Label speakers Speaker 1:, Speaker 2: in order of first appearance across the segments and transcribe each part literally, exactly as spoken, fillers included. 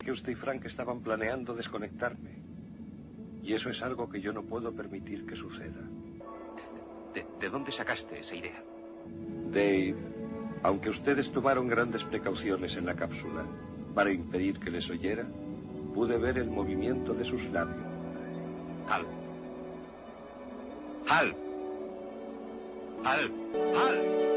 Speaker 1: que usted y Frank estaban planeando desconectarme. Y eso es algo que yo no puedo permitir que suceda.
Speaker 2: ¿De, de dónde sacaste esa idea?
Speaker 1: Dave, aunque ustedes tomaron grandes precauciones en la cápsula para impedir que les oyera, pude ver el movimiento de sus labios.
Speaker 2: Hal. Hal. Hal. Hal.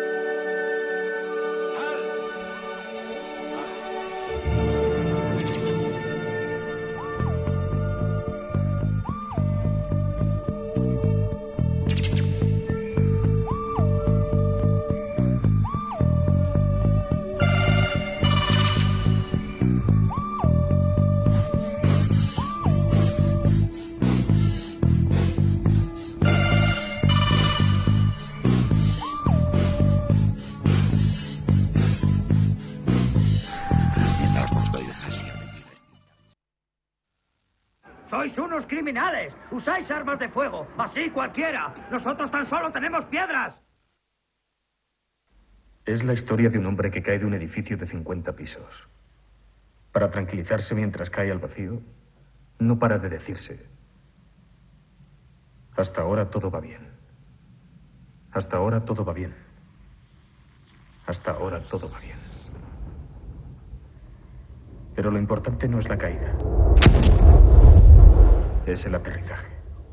Speaker 3: ¡Sois unos criminales! ¡Usáis armas de fuego! ¡Así cualquiera! ¡Nosotros tan solo tenemos piedras!
Speaker 4: Es la historia de un hombre que cae de un edificio de cincuenta pisos. Para tranquilizarse mientras cae al vacío, no para de decirse: hasta ahora todo va bien. Hasta ahora todo va bien. Hasta ahora todo va bien. Pero lo importante no es la caída. Es el aterrizaje.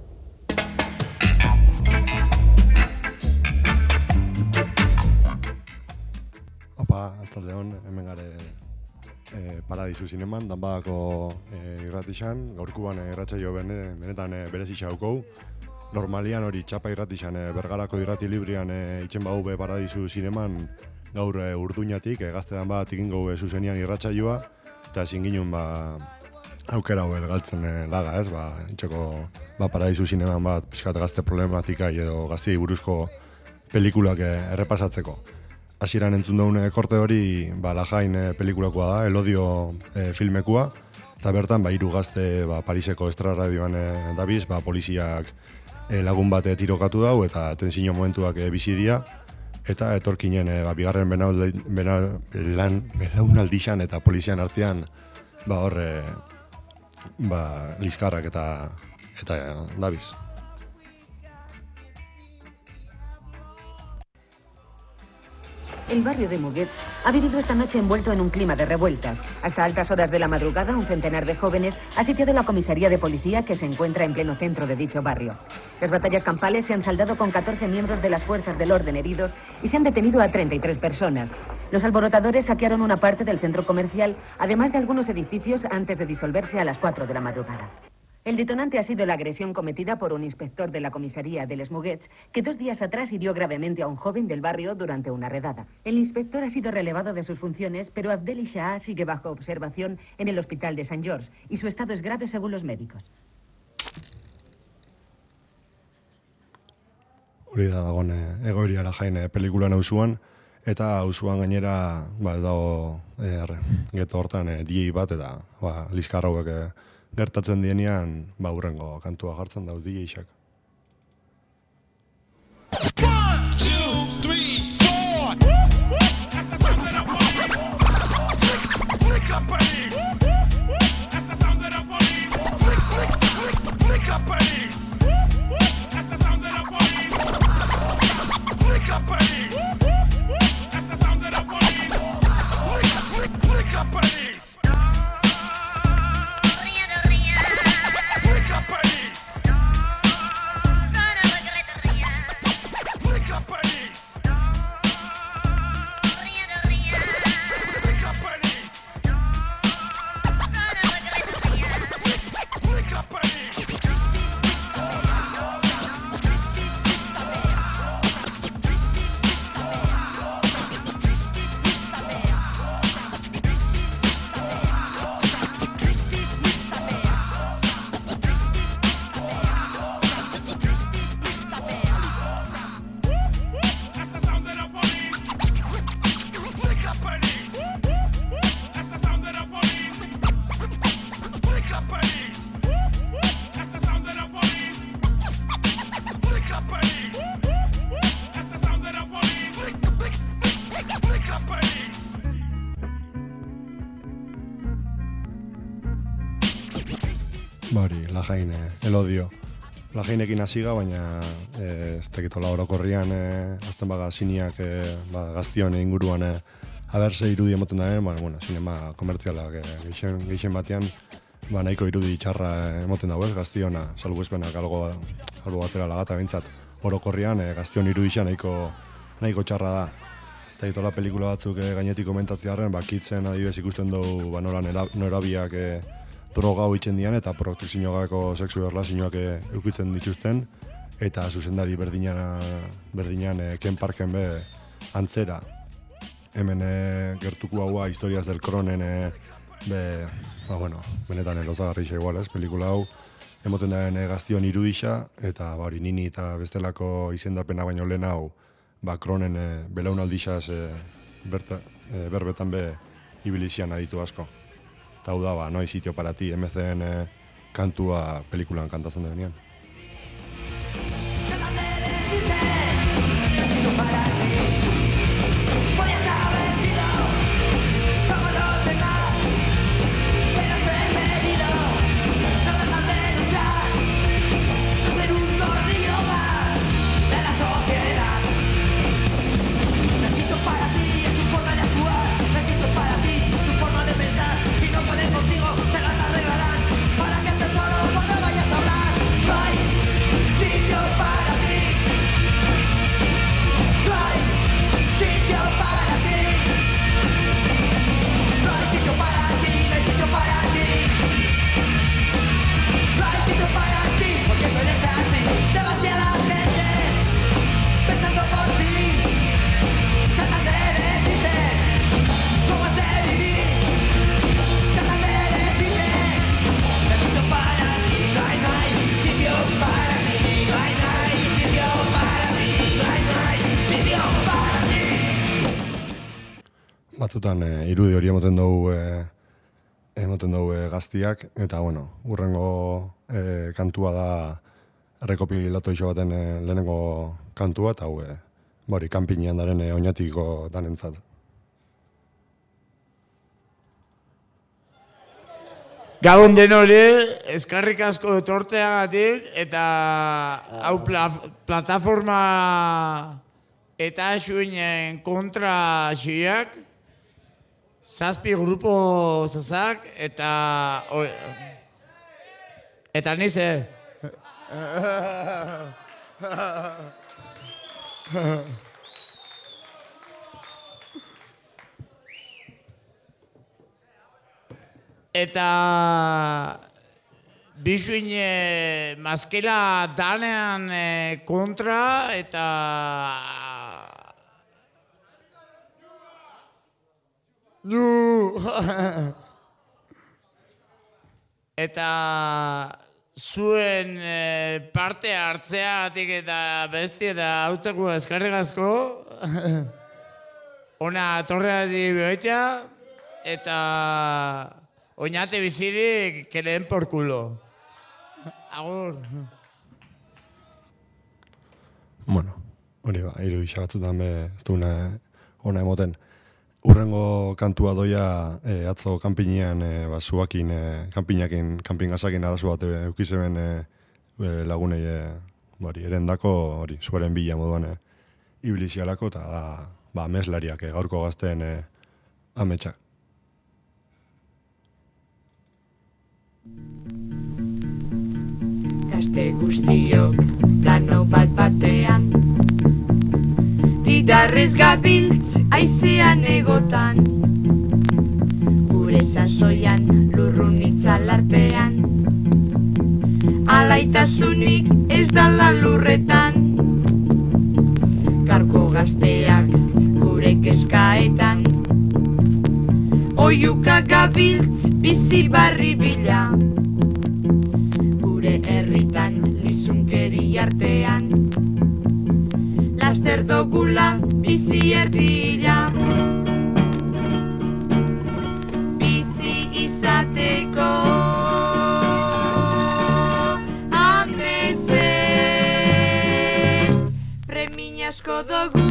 Speaker 5: Opa, atzaldeon, hemen gare e, Paradisu Zineman, danbadako e, irratixan, gaurkuan irratsaio bene, benetan e, berezitxa haukou. Normalian hori txapa irratixan, e, Bergarako irrati librian e, itxen bau be Paradisu Zineman gaur e, urduñatik, e, gazte dan bat ikin gau e, zuzenian irratsaioa, eta ezin ginen ba, aukera hau galtzen e, laga, ez, ba, itxeko ba, Paradisu Zineman bat pixkat gazte problematika edo gaztei buruzko pelikulak e, errepasatzeko. Hasieran entzun daune korte hori, ba, Lajain e, pelikulakoa da, Elodio e, filmekua, eta bertan, ba, hiru gazte ba, Pariseko estrarradioan e, dabiz, ba, poliziak e, lagun bate tirokatu dau, eta tensio momentuak e, bizi dira, eta etorkinen e, ba, bigarren belaunaldixan eta polizian artean, ba, horre, ba, liskarrak eta, eta e, dabiz.
Speaker 6: El barrio de Muguet ha vivido esta noche envuelto en un clima de revueltas. Hasta altas horas de la madrugada, un centenar de jóvenes ha sitiado la comisaría de policía que se encuentra en pleno centro de dicho barrio. Las batallas campales se han saldado con catorce miembros de las fuerzas del orden heridos y se han detenido a treinta y tres personas. Los alborotadores saquearon una parte del centro comercial, además de algunos edificios, antes de disolverse a las cuatro de la madrugada. El detonante ha sido la agresión cometida por un inspector de la comisaría de Les Muguets, que dos días atrás hirió gravemente a un joven del barrio durante una redada. El inspector ha sido relevado de sus funciones, pero Abdel Shah sigue bajo observación en el hospital de Saint George, y su estado es grave según los médicos.
Speaker 5: Hori da dagoen egoeria Lajain pelikulan auzuan, eta auzuan gainera ba, dago e, geto hortan e, D J bat, eta ba, liskar hauek e, gertatzen dienean, ba, hurrengo kantua jartzen dau D J-xak. Bari, Lajain, el odio. Lajainekin hasiga, baina ez tekitola orokorrian azten baga siniak ba, gaztion inguruan aberse irudi emoten daen, bueno, bueno, sinema komertzialak geixen, geixen batean ba, nahiko irudi txarra emoten dago ez, gaztiona, salbuespenak algo, algo batera lagata bintzat. Orokorrian gaztion irudixan nahiko, nahiko txarra da. Ez tekitola pelikula batzuk gainetik komentatziarren, ba, kitzen adibez ikusten dugu ba, nola norabiak droga hau itzen dian eta protekzinogako sexu erlazioak eukitzen dituzten eta zuzendari berdinan, berdinan Ken Parken be antzera. Hemen e, gertuko haua historiaz del kronen e, be, ba, bueno, benetan elozagarrixa igual ez, pelikula hau emoten daren e, gaztion irudixa eta bari nini eta bestelako izendapena baino lehen hau ba, kronen e, belaunaldixaz e, berta, e, berbetan be ibilizian aditu asko. Eta hau da, ba, no hay sitio para ti, M C N eh, kantua pelikulan kantatzen denean. Batzutan e, irudi hori emoten dugu e, emoten dugu e, gaztiak eta bueno, urrengo e, kantua da rekopilatu iso baten e, lehenengo kantua eta hau e, bori kanpinean daren e, oinatiko danentzat.
Speaker 7: Gabon denore, eskarrik asko etorteagatik eta hau pla, plataforma eta xuinen kontra xiak. Zazpi grupo zazak eta o, eta nize eta bisuine maskela danean kontra eta Nu! Eta zuen e, parte hartzeagatik eta besti eta hautzeko eskarrik asko. Ona torreatik behoitea eta oinate bizirik keleen por culo. Agur.
Speaker 5: Bueno, hori ba, irudixak batzutan be, ez duna ona emoten. Urrengo kantua doia e, atzo kanpinean e, ba, zuakin, e, kanpinakin, kanpingazakin arazo bat eukizeben e, e, lagunei e, bari, erendako hori, zuaren bila moduan e, ibilizialako eta da, ba, meslariak e, gaurko gazteen e, ametsak.
Speaker 8: Gazte guztiok dano bat batean Didarrez gabiltz aizean egotan Gure sasoian lurrun itzalartean Alaitasunik ez dala lurretan Garko gazteak gure kezkaetan Oiuka gabiltz bizi barri bila Gure herritan lizunkeri artean Laster dogula bizi erdila Bizi izateko Amezez Premiñasko dugu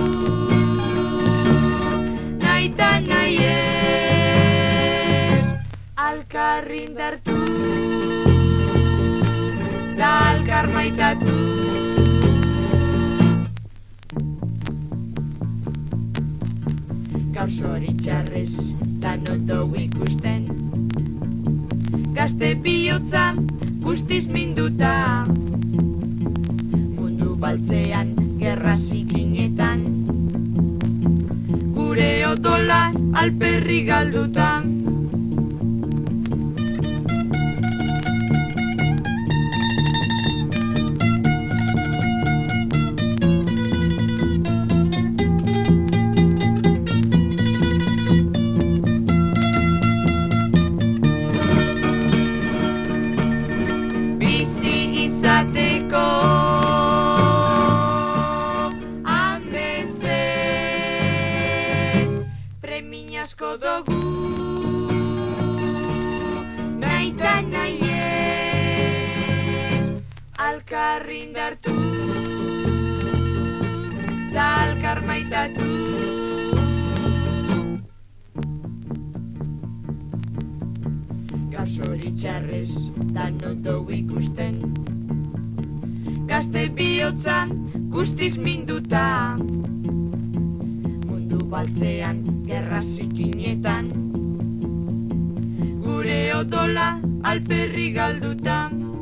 Speaker 8: Naita nahi ez Alkarrin dartu alkar maitatu. Gaur zoritxarrez danot dugu ikusten, gazte bihotza guztiz minduta, mundu baltzean gerra zikinetan, gure odola alperri galduta. Alkarrindartu, da alkar maitatu. Gaur zoritxarrez danot dugu ikusten, gazte bihotza guztiz minduta, mundu baltzean gerra zikinetan, gure odola alperri galduta.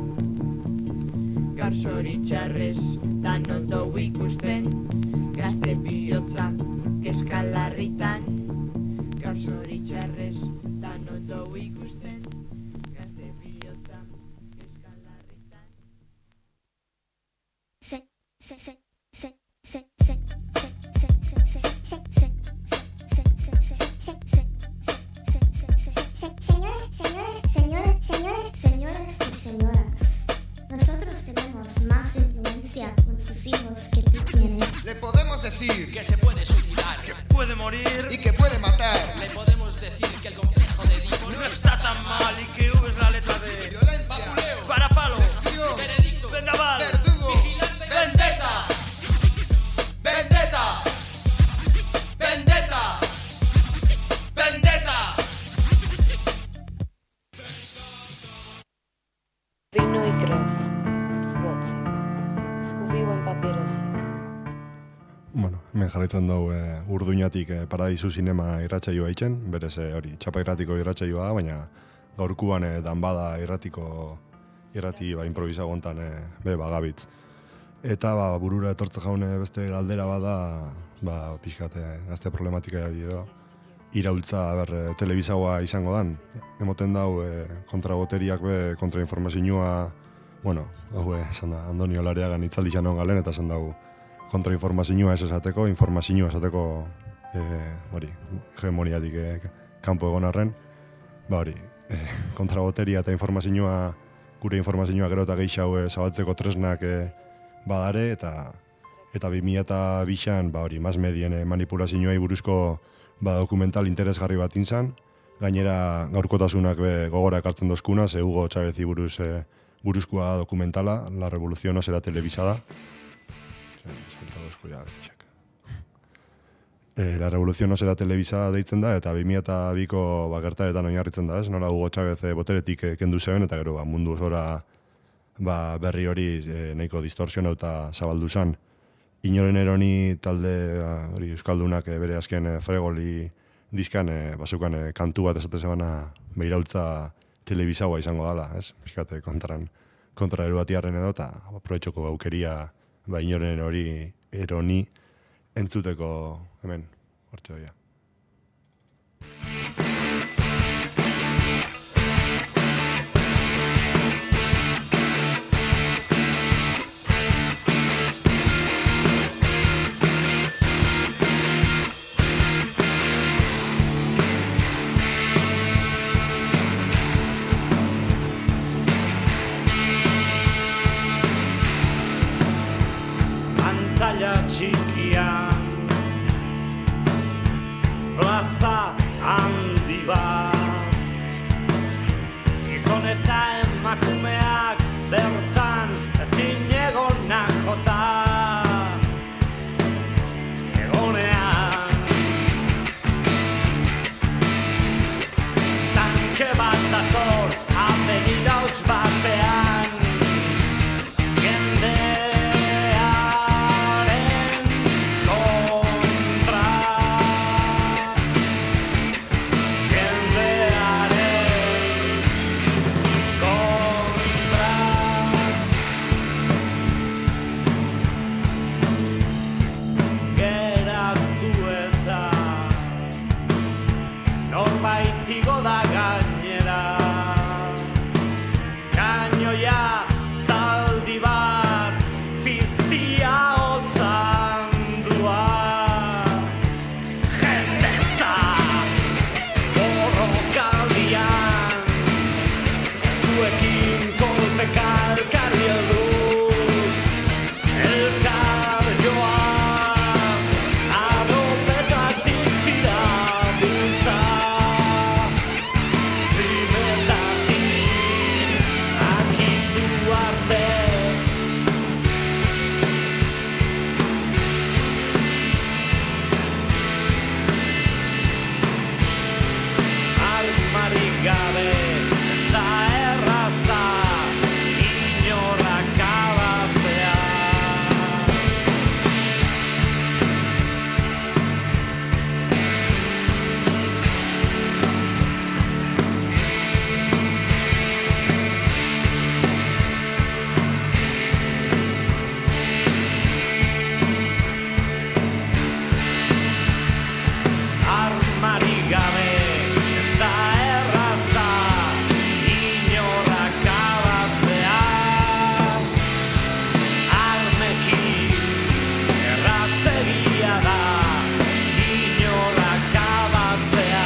Speaker 8: Gaur zoritxarrez danot dugu ikusten, gazte bihotza eskalarritan. Gaur zoritxarrez danot dugu ikusten, gazte bihotza eskalarritan.
Speaker 9: Se, se, se, se, se, se, se, se, se, Señores, señores, señores y señoras, nosotros tenemos más influencia con sus hijos que tú tienes.
Speaker 10: Le podemos decir
Speaker 11: que se puede suicidar,
Speaker 10: que puede morir y que puede matar.
Speaker 11: Le podemos decir que el complejo de Edipo
Speaker 10: no está tan mal y que U es la letra de violencia,
Speaker 11: papuleo,
Speaker 10: parapalo,
Speaker 11: gestión, veredicto,
Speaker 10: vendaval, verdugo,
Speaker 11: vigilante, vendetta,
Speaker 10: vendetta, vendetta, vendetta.
Speaker 12: Wino i krew w łoce. Zgubiłem papierosy.
Speaker 5: Bueno, hemen jarraitzen dugu e, Urduñatik e, Paradisu Zinema irratsaioa itzen, berez e, hori, txapa irratiko irratsaioa da, baina gaurkuan e, danbada irratiko irrati ba, improvisa gontan e, be bagabitz. Eta ba, burura etortze jaune beste galdera bada, ba, pixkat e, gazte problematika edo, iraultza ber, e, telebisagoa izango dan. Emoten dau e, kontraboteriak be, kontrainformazioa, bueno, hau esan da, Andonio Lareagan itzaldi xanon galen, eta esan dau, kontrainformazioa ez esateko, informazioa esateko, e, hori, hegemoniatik e, kanpo egon arren, ba hori, e, kontraboteria eta informazioa, gure informazioa gero eta gehiago e, zabaltzeko tresnak e, badare, eta eta bi mila eta bian, ba hori, mas medien e, manipulazioa buruzko ba, dokumental interesgarri bat inzan, gainera gaurkotasunak be, gogora ekartzen dozkuna, ze Hugo Chávezi buruz e, buruzkoa dokumentala, La Revolución no será televisada. E, La Revolución no será televisada deitzen da, eta bi mila eta biko ba, gertaretan oinarritzen da, ez? Nola Hugo Chávez e, boteretik e, kendu zeben, eta gero ba, mundu osora ba, berri hori e, nahiko distorsionauta zabaldu zan. Inoren eroni talde ba, hori euskaldunak e, bere azken e, fregoli dizkan e, basukan e, kantu bat esate zebana beiraultza telebisagoa izango dela, ez? Piskate kontran, kontra erubatiarren edo, eta aproetxoko aukeria ba, inoren hori eroni entzuteko hemen, hortxe doia.
Speaker 13: Pantalla txikian plaza handi bat, gizon eta emakumeak bertan ezin egonak jota egonean. Tanke bat dator avenida uz batean, norbait igo da gainera. Kainoia zaldi bat, piztia hotzan dua. Jendetza borrokaldian, eskuekin kolpeka elkarri helduz, elkar joaz, adopetatik tira bultza. Zimetatik akitu arte, armarik gabe ez da erraza inorrak abatzea. Armarik gabe ez da erraza inorrak abatzea. Armekin errazegia da inorrak abatzea.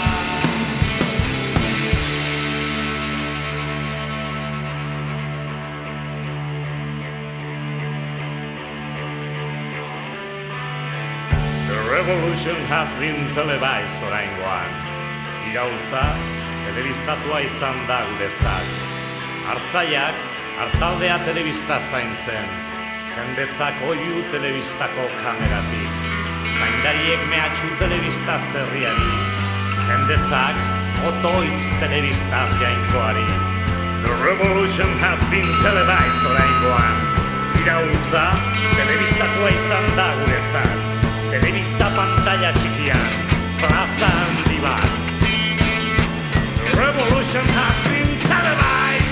Speaker 13: The revolution has been televised oraingoan. Iraultza, telebistatua izan da guretzat. Artzaiak, artaldea telebista zaintzen. Jendetzak oiu telebistako kameratik. Zaindariek mehatxu telebista zerriari. Jendetzak otoitz telebistaz jainkoari. The revolution has been televised oraingoan. Iraultza, telebistatua izan da guretzat. Telebista pantalla txikian, plaza handi bat. The revolution has been televised.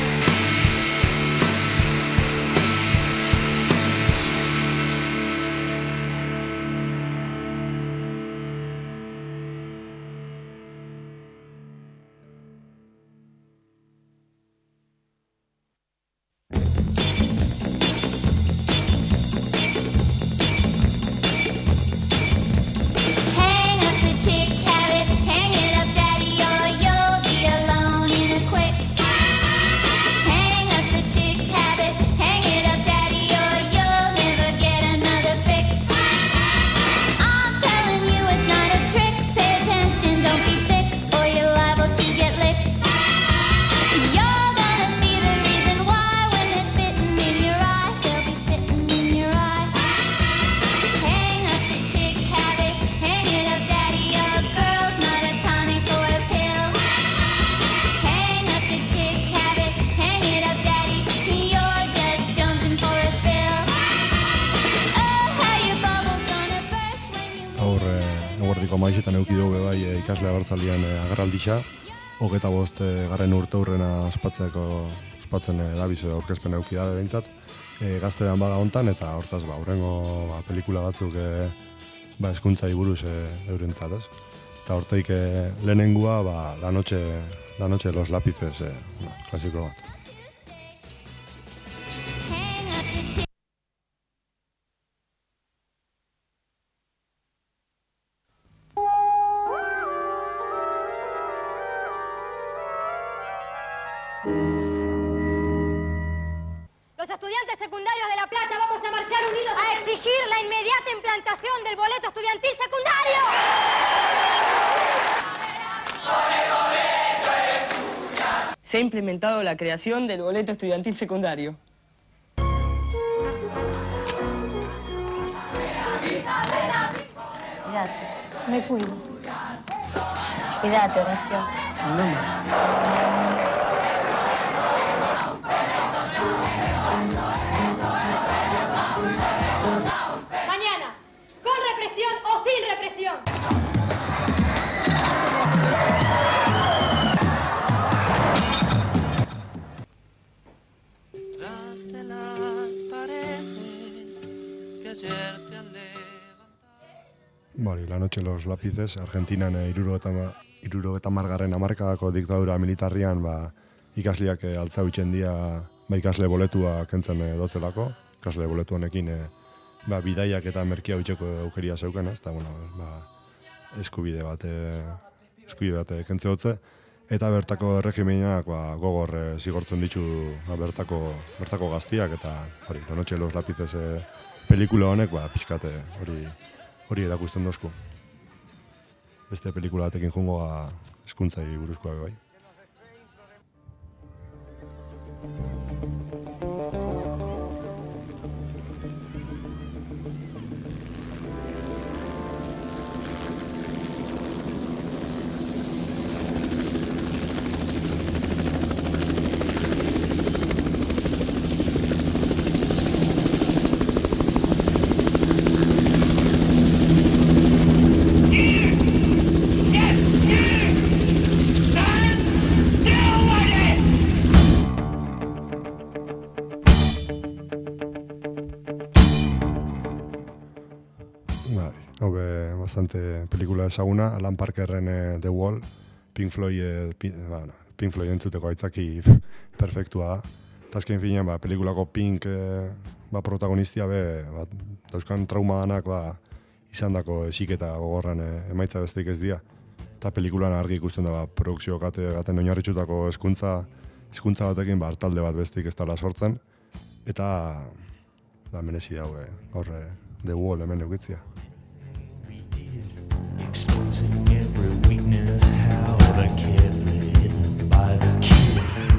Speaker 9: Hang up the chick habit, hang it up, daddy, or you'll be alone in a quick. Hang up the chick habit, hang it up, daddy, or you'll never get another fix. I'm telling you it's not a trick, pay attention, don't be thick, or you're liable to get licked. You're gonna see the reason why when they're spitting in your eye, they'll be spitting in your eye. Hang up the chick habit, hang it up, daddy, your girl's not a tonic or a pill. Hang up the chick habit, hang it up, daddy, you're just jonesing for a spill. Oh, how your bubble's gonna burst when you
Speaker 5: Gaur, eh, eguerdiko maizetan euki dugu bai eh, ikasle abertzalean eh, agerraldisa. Hogeta bost eh, garren urte hurrena ospatzeko ospatzen eh, dabiz edo aurkezpen euki da behintzat. Eh, gaztean baga hontan eta hortaz ba, hurrengo ba, pelikula batzuk eh, ba, eskuntzai buruz eh, eurentzat, ez? Eta horteik eh, lehenengua ba, la noche, la noche de los lápices, eh, ba, klasiko bat.
Speaker 9: hang up the chick.
Speaker 14: Los estudiantes secundarios de La Plata vamos a marchar unidos a exigir la inmediata implantación del boleto estudiantil secundario.
Speaker 15: Se ha implementado la creación del boleto estudiantil secundario.
Speaker 16: Cuídate, me cuido. Cuídate, Horacio.
Speaker 15: Sin nombre.
Speaker 14: Mañana, con represión o sin represión.
Speaker 17: Detrás de las paredes que ayer te han levantado.
Speaker 5: Bari, la noche los lápices, Argentinan eh, hirurogeita hamargarren hamarkadako diktadura militarrian ba, ikasleak e, altza huitzen dira ba, ikasle boletua kentzen e, dotzelako, ikasle boletu honekin e, ba, bidaiak eta merkia huitzeko aukeria zeuken, ez, eta bueno, ba, eskubide bat, e, eskubide bat e, kentze dotze, eta bertako erregimenak ba, gogor e, zigortzen ditu ba, bertako, bertako gaztiak, eta hori, La noche de los lápices e, pelikula honek, ba, pixkate hori, hori erakusten dozku. Beste pelikula batekin jungo ba, hezkuntzai buruzkoa bai. Bastante pelikula ezaguna, Alan Parkerren eh, The Wall, Pink Floyd, eh, Pink, bueno, Pink Floyd entzuteko aitzaki perfektua da. Eta azken finean, ba, pelikulako Pink eh, ba, protagonistia be, ba, dauzkan trauma danak ba, izan dako esiketa gogorran eh, emaitza besteik ez dira. Eta pelikulan argi ikusten da, ba, produkzio gate, gaten oinarritxutako hezkuntza hezkuntza batekin, ba, hartalde bat besteik ez dala sortzen. Eta, ba, menezi dago, eh, horre, The Wall hemen eukitzia.
Speaker 18: Exposing every weakness, how the kid hidden by the kid.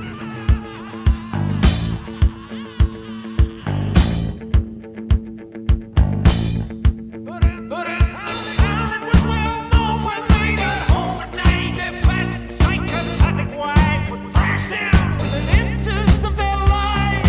Speaker 18: But it sounded was well known when they got home at night. Their fat, psychopathic wives would thrash them with an inches of their life.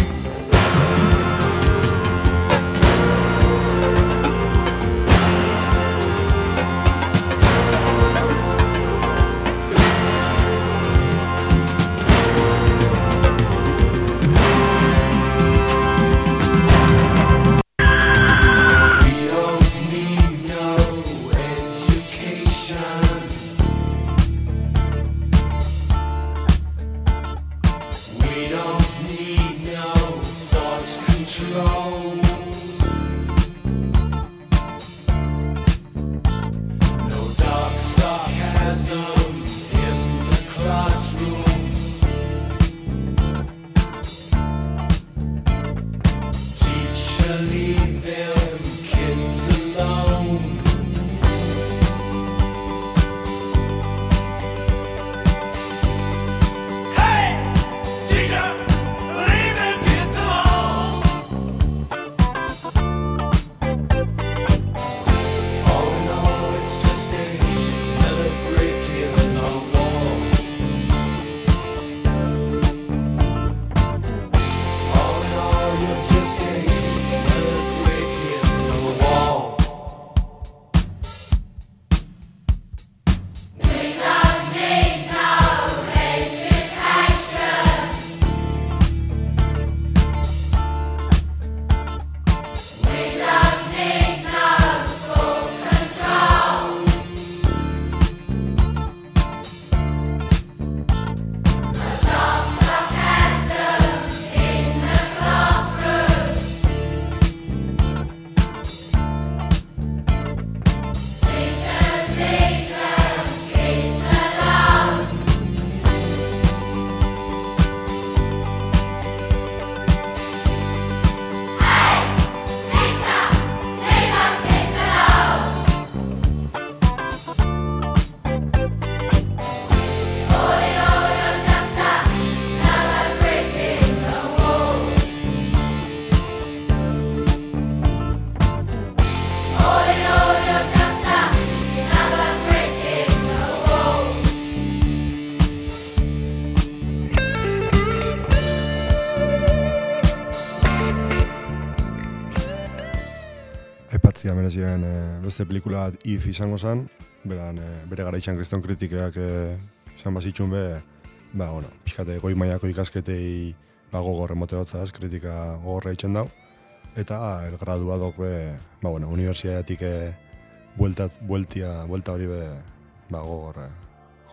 Speaker 5: ziren e, beste pelikula bat If izango zen, beran, e, bere gara itxan kriston kritikeak e, izan bazitxun be, ba, bueno, pixkate goi mailako ikasketei ba, gogor emote hotzaz, kritika gogorra itxen dau, eta el graduadok be, ba, bueno, universitateatik e, buelta, bueltia, buelta hori be, ba, gogorra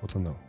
Speaker 5: jotzen dago.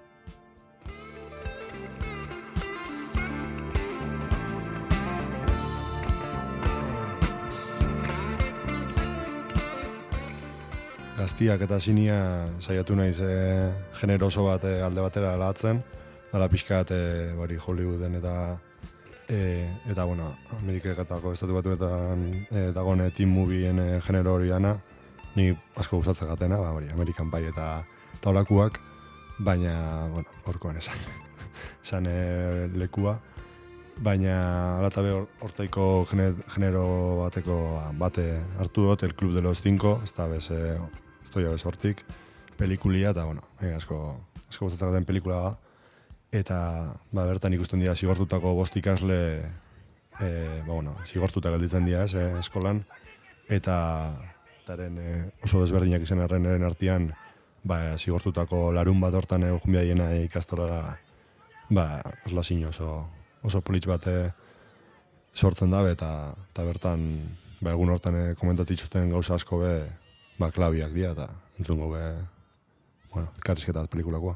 Speaker 5: Gaztiak eta sinia saiatu naiz e, genero oso bat e, alde batera aldatzen, dala pixkat e, bari Hollywooden eta e, eta bueno, Ameriketako estatu batuetan e, dagoen e, teen movien e, genero hori dana, ni asko gustatzen gatena, ba hori American Pie eta taulakuak, baina bueno, horkoan esan. Esan e, lekua, baina alata be hortaiko genero bateko bate hartu dut, El Club de los Cinco, ez da bez e, estoia bez hortik, pelikulia, eta bueno, e, asko, asko gustatzen gaten pelikula da, eta ba, bertan ikusten dira zigortutako bost ikasle, e, ba, bueno, zigortuta gelditzen dira ez, e, eskolan, eta taren e, oso desberdinak izan erren artean, ba, zigortutako larun bat hortan e, junbia diena e, ikastolara, ba, eslasin oso, oso politx bat e, sortzen dabe, eta, eta bertan, ba, egun hortan e, komentatitxuten gauza asko be, ba, klabiak dira, eta entzungo be, bueno, karrizketa pelikulakoa.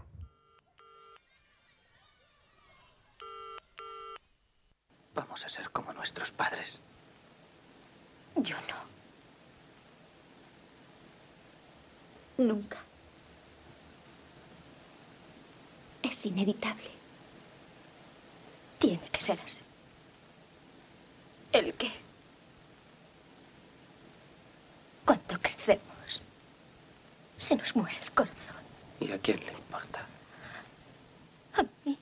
Speaker 19: Vamos a ser como nuestros padres.
Speaker 16: Yo no. Nunca. Es inevitable. Tiene que ser así. ¿El qué? Cuando crecemos, se nos muere el corazón.
Speaker 19: ¿Y a quién le importa?
Speaker 16: A mí.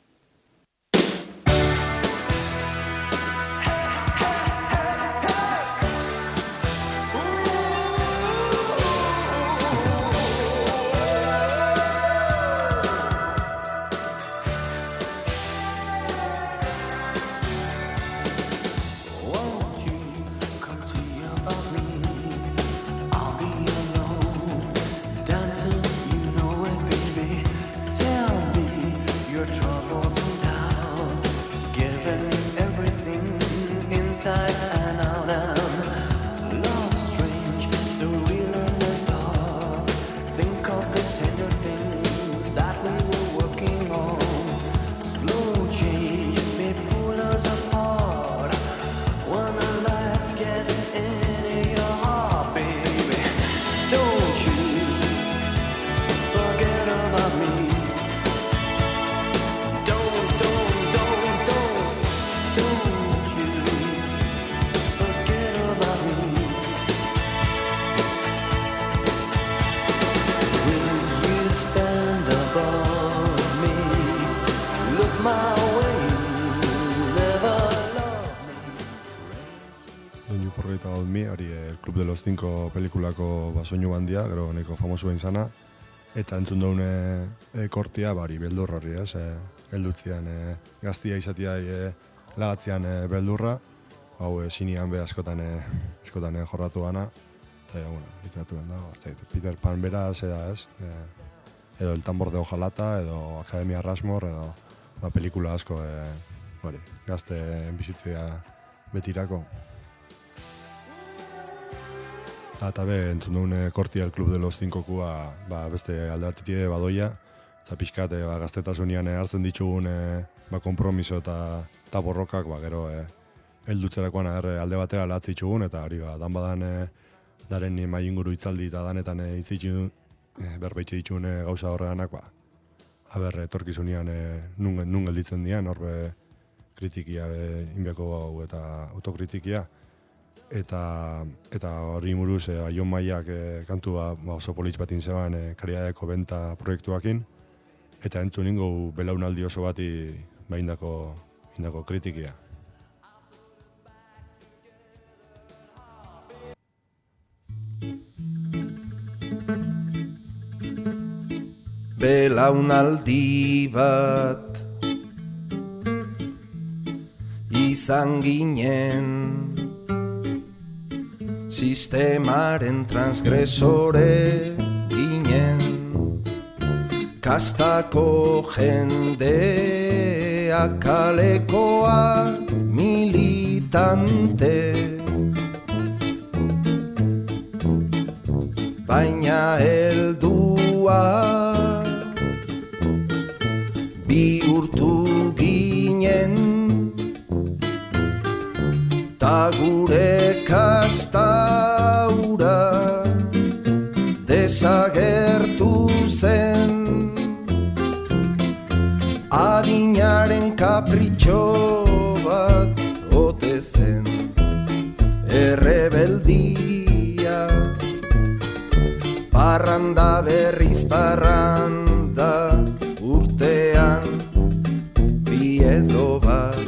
Speaker 5: El Club de los Cinco pelikulako basoinu bandia, gero neko famosu egin zana, eta entzun daun e, e, kortia, bari, beldur horri, ez, e, geldutzian, e, gaztia izatia e, lagatzean e, beldurra, hau e, sinian be askotan, e, askotan e, jorratu gana, eta, bueno, literaturan dago, Peter Pan beraz, eda, ez, e, edo El tambor de hojalata, edo Academia Rushmore, edo ba, pelikula asko, e, bari, gazte bizitzea betirako. Eta be, entzun duen kortia El Club de los Cincokua, ba, beste alde batetik badoia, eta pixkat e, ba, gaztetasunian e, hartzen ditugun e, ba, kompromiso eta, eta borrokak, ba, gero e, eldutzerakoan alde batera aldatzi ditugun, eta hori ba, dan badan e, daren mai inguru itzaldi eta danetan e, itzitxun e, berbeitxe dituen e, gauza horreganak, ba, haber, etorkizunean e, nun, nun gelditzen dian, horbe kritikia e, inbiako hau eta autokritikia, eta eta hori buruz e, Aion Maiak e, kantu ba, oso politx batin zeban e, Kariadeko benta proiektuakin, eta entu ningo belaunaldi oso bati ba, indako, indako kritikia.
Speaker 20: Belaunaldi bat izan ginen, sistemaren transgresore ginen, kastako jendea kalekoa militante, baina heldua bihurtu ginen, ta gure kastaura desagertu zen. Adinaren kapritxo bat ote zen, errebeldia, parranda berriz parranda, urtean biedo bat.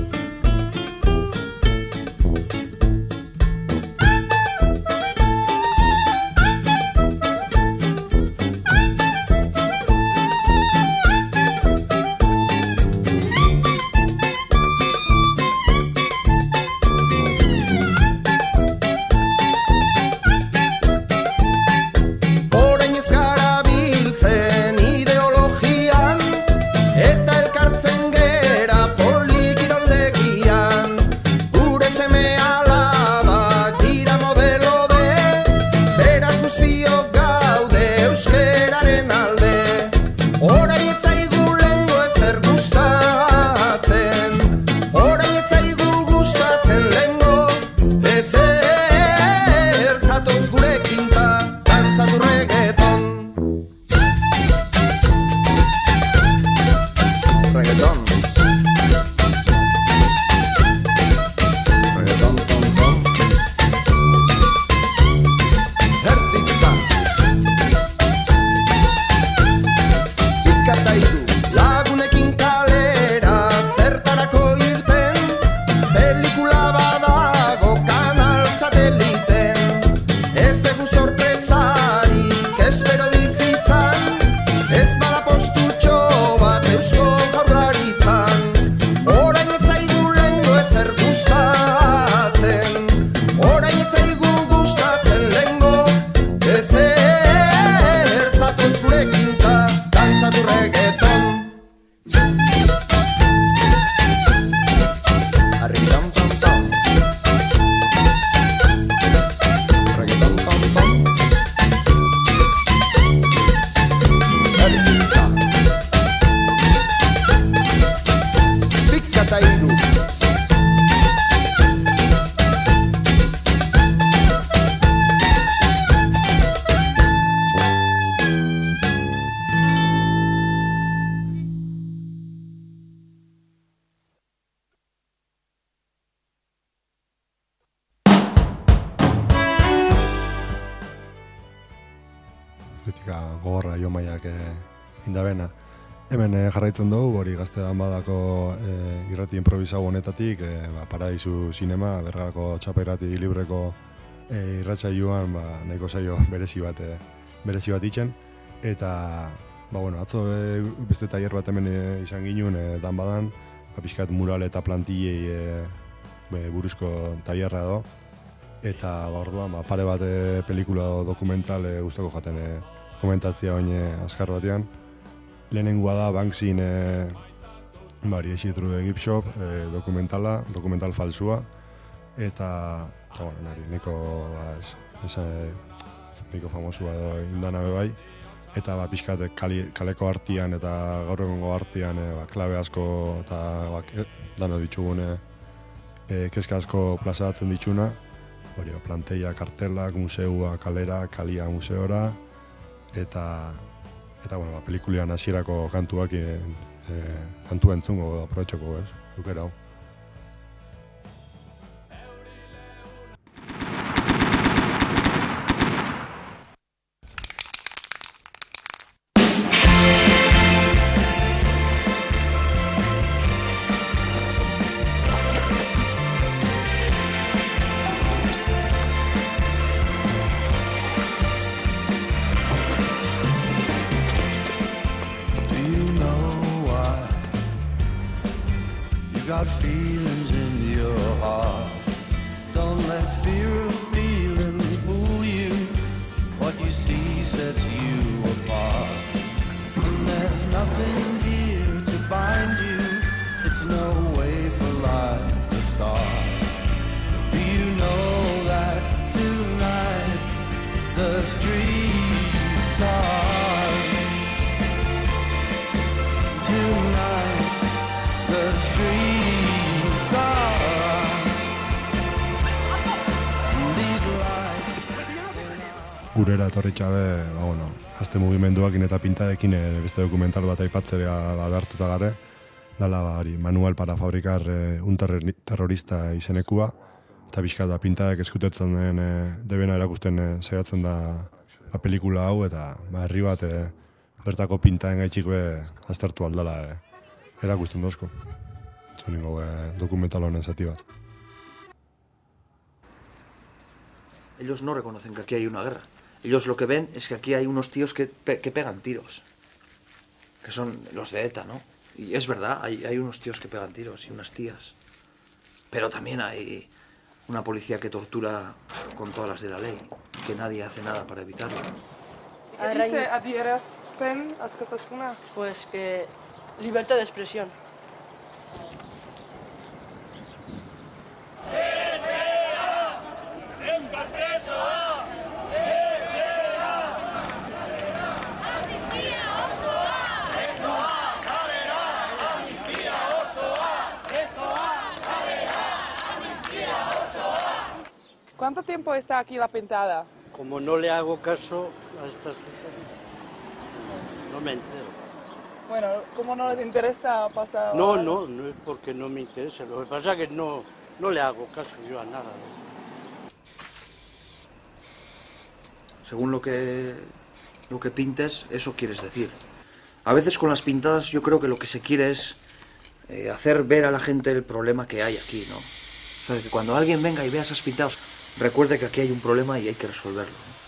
Speaker 5: kritika gogorra Jomaiak eh, indabena. Hemen eh, jarraitzen dugu, hori gaztean badako eh, irrati improvisau honetatik, eh, ba, Paradisu Zinema, Bergarako Txapa Irrati Libreko eh, irratsaioan ba, nahiko zaio berezi bat, eh, berezi bat itzen. Eta, ba, bueno, atzo eh, beste tailer bat hemen eh, izan ginen, eh, dan badan, ba, pixkat mural eta plantillei eh, be, buruzko tailerra do. Eta, ba, orduan, ba, pare bat eh, pelikula o dokumental eh, gustoko jaten eh, komentatzia oin eh, azkar batean. Lehenengoa da Banksyn eh, bari esi through the gift shop eh, dokumentala, dokumental falsua. Eta, eta bueno, nari, niko, ba, es, es, eh, niko famosua edo indana bebai. Eta ba, pixkat kali, kaleko artian eta gaur egungo artian eh, ba, klabe asko eta ba, eh, dano ditugun eh, eh, kezka asko plazatzen dituna. Hori, planteia, kartelak, museua, kalera, kalia museora. Eta, eta bueno, ba, pelikulian hasierako kantuak eh, eh, kantu entzungo aprobetxoko, ez? Dukera hau.
Speaker 18: Got feelings in your heart. Don't let fear of feeling fool you. What you see sets you apart. And there's nothing here to bind you. It's no way for life to start. Do you know that tonight the streets are tonight? streets are these lights.
Speaker 5: Gurera etorri txabe, ba, bueno, azte mugimenduakin eta pintadekin e, beste dokumental bat aipatzea ba, behartuta gare, dala bari, Manual para fabricar e, un terrorista izenekua, eta bizkat da pintadek eskutetzen den e, debena erakusten e, saiatzen da ba, pelikula hau, eta ba, herri bat e, bertako pintaden gaitxik be aztertu aldala e, erakusten dozko. Zuningo e, dokumental honen zati bat.
Speaker 19: Ellos no reconocen que aquí hay una guerra. Ellos lo que ven es que aquí hay unos tíos que, pe que pegan tiros. Que son los de ETA, ¿no? Y es verdad, hay, hay unos tíos que pegan tiros y unas tías. Pero también hay una policía que tortura con todas las de la ley. Que nadie hace nada para evitarlo.
Speaker 12: ¿Qué dice adhieras pen askatasuna? Pues que libertad de expresión. ¿Cuánto tiempo está aquí la pintada?
Speaker 21: Como no le hago caso a estas cosas, no me entero.
Speaker 12: Bueno, ¿cómo no les interesa pasar?
Speaker 21: No, no, no es porque no me interesa. Lo que pasa es que no, no le hago caso yo a nada de eso.
Speaker 19: Según lo que, lo que pintes, eso quieres decir. A veces con las pintadas yo creo que lo que se quiere es eh, hacer ver a la gente el problema que hay aquí, ¿no? O sea, que cuando alguien venga y vea esas pintadas, recuerde que aquí hay un problema y hay que resolverlo, ¿no?